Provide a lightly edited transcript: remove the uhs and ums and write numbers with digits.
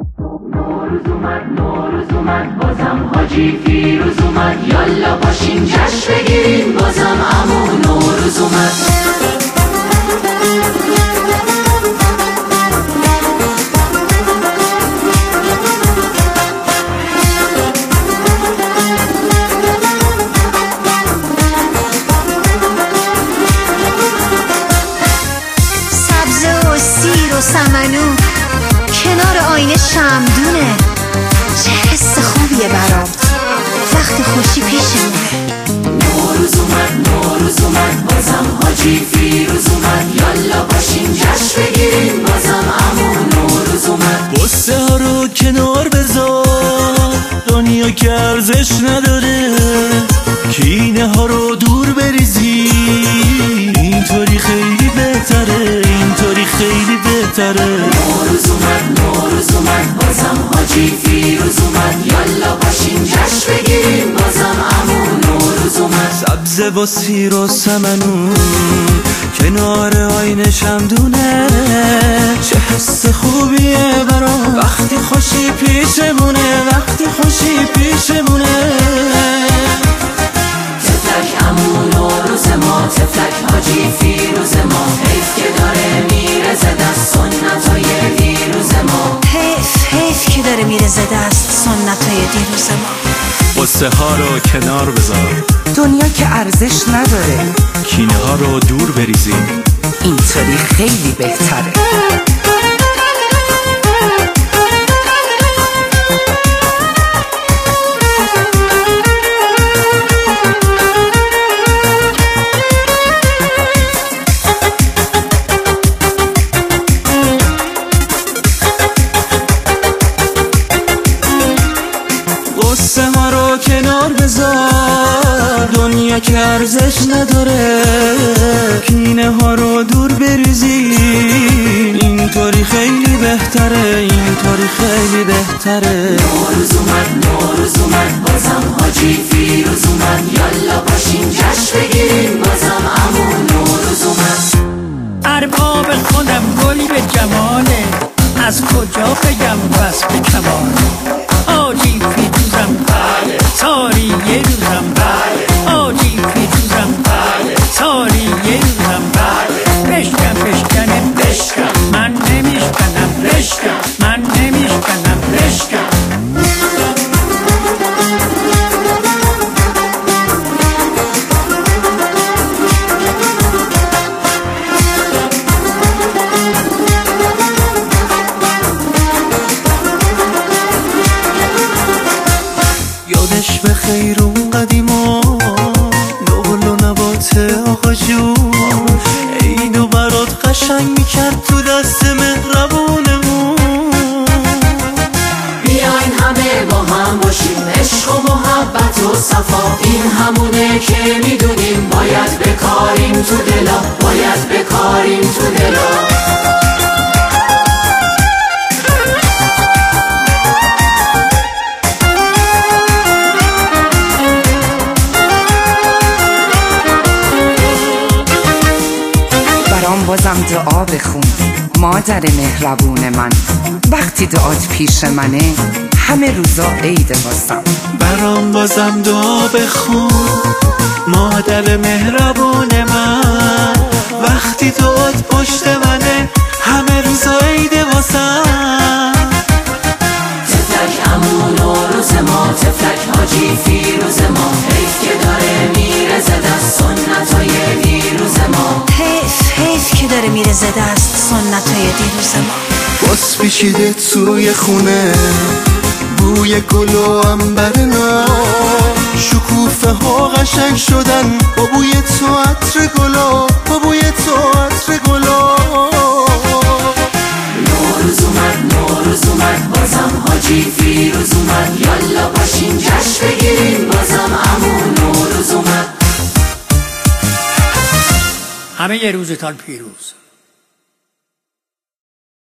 نوروز اومد بازم حاجی فیروز اومد، یالا باشین جشن بگیریم بازم عمو نوروز اومد. سبزه و سیر و سمنو کنار آینه شمدونه، چه حس خوبیه برام وقتی خوشی پیشمونه. نوروز اومد بازم حاجی فیروز اومد، یالا باشین جشن بگیریم بازم عمو نوروز اومد. غصه ها رو کنار بذار، دنیا که ارزش نداره، کینه ها رو دور بریزی، اینطوری خیلی بهتره، اینطوری خیلی بهتره. نوروز اومد بازم حاجی فیروز اومد، یالا باشین جشن بگیریم بازم عمو نوروز اومد. سبزه با سیر و سمنو کنار آینه شمدونه، چه حس خوبیه برام وقتی خوشی پیشمونه، وقتی خوشی پیشمونه. تفلک عمو نوروز ما، تفلک حاجی فیروز ما، حیف که داره میره ز دست سنتای دیروز ما، حیف که داره میره ز دست سنتای دیروز ما. غصه ها رو کنار بذار، دنیا که ارزش نداره، کینه ها رو دور بریزیم، اینطوری خیلی بهتره. غصه ها رو کنار بذار، دنیا که ارزش نداره، کینه ها رو دور بریزی، اینطوری خیلی بهتره، اینطوری خیلی بهتره. نوروز اومد بازم حاجی فیروز اومد، یالا باشین جشن بگیریم بازم عمو نوروز اومد. ارباب خودم گلی به جماله، از کجا بگم بس به کماله. حاجی فیروزم بله، ساری یه روزم بله، حاجی فیروزم بله، ساری یه روزم بله. بشکنم من نمیشکنم، من نمیشکنم یادش به خیر اون قدیما، نقل و نبات آقا جون، عیدو برات قشنگ میکرد تو دست مهربونمون. بیاین همه با هم باشیم، عشق و محبت و صفا، این همونه که میدونیم باید بکاریم تو دلا، باید بکاریم تو دلا. بازم دعا بخون مادر مهربون من، وقتی دعات پیش منه همه روزا عید واسم. برام بازم دعا بخون مادر مهربون من، وقتی دعات پشت منه همه روزا عید واسم. تفلک عمو نوروز ما، تفلک حاجی فیروز ما، حیف که داره میره ز دست سنتای دیروز ما، حیف که داره میره ز دست سنتای دیروز ما. باز پیچیده توی خونه بوی گل و عنبر نو، شکوفه ها قشنگ شدن با بوی تو عطر گلا، با بوی تو عطر گلا. نوروز اومد بازم حاجی فیروز اومد، یالا باشین جشن بگیریم بازم عمو نوروز اومد. همه یه روزتان پیروز.